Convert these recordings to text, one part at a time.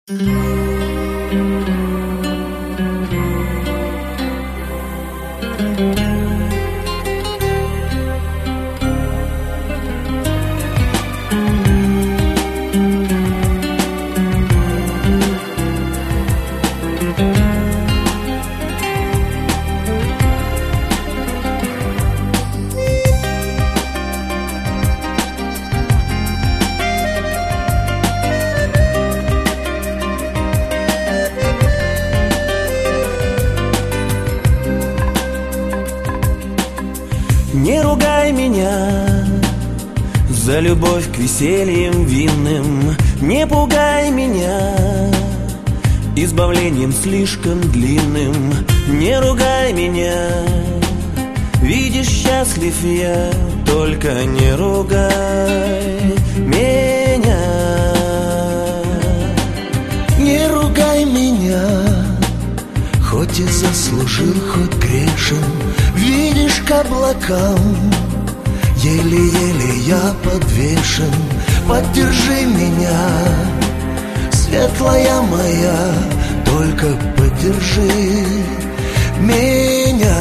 Не ругай меня за любовь к весельям винным, не пугай меня избавлением слишком длинным. Не ругай меня, видишь, счастлив я, только не ругай меня. Не ругай меня, хоть и заслужил, хоть грешен. Видишь, к облакам еле-еле я подвешен. Поддержи меня, светлая моя, только поддержи меня.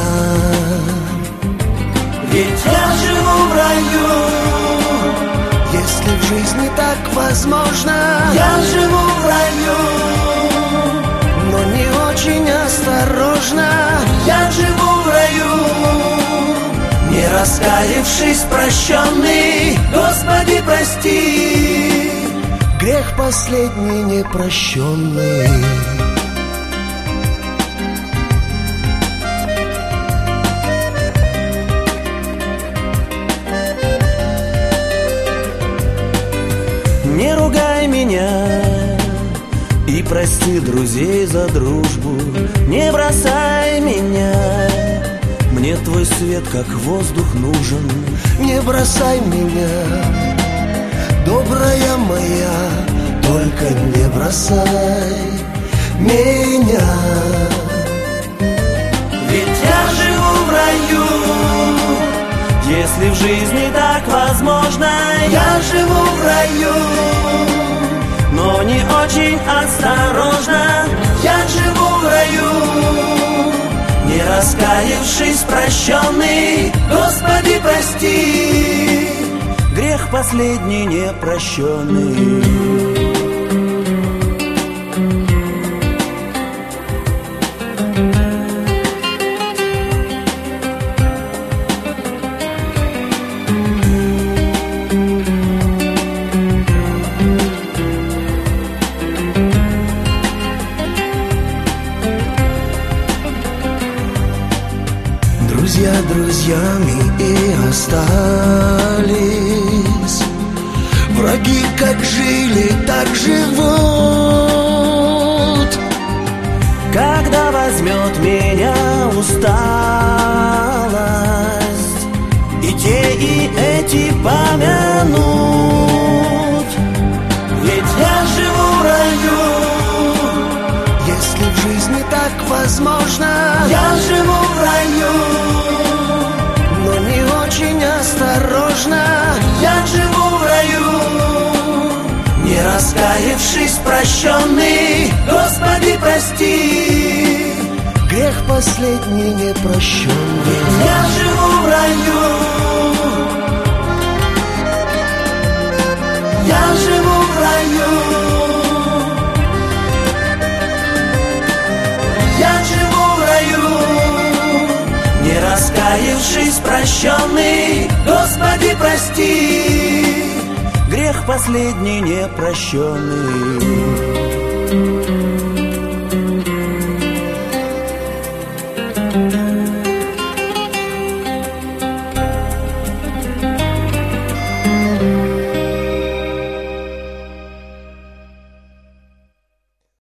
Ведь я живу в раю, если в жизни так возможно. я живу в раю, но не очень осторожно. я живу в раю, не раскаявшись, прощенный. Господи, прости, грех последний непрощенный. не ругай меня и прости друзей за дружбу. Не бросай меня, мне твой свет как воздух нужен. Не бросай меня, добрая моя, только не бросай меня. Ведь я живу в раю, если в жизни так возможно. Я живу в раю, но не очень осторожно. Я живу в раю, не раскаявшись, прощенный. Господи, прости, грех последний непрощенный. Друзья друзьями и остались, враги как жили, так живут. Когда возьмет меня усталость, и те, и эти помянут. Ведь я живу в раю, если в жизни так возможно. я живу в раю, но не очень осторожно. я живу в раю, не раскаявшись, прощенный. Господи, прости, грех последний непрощенный. я живу в раю, я живу в раю, я живу в раю, не раскаявшись, прощенный. Господи, прости, грех последний непрощенный.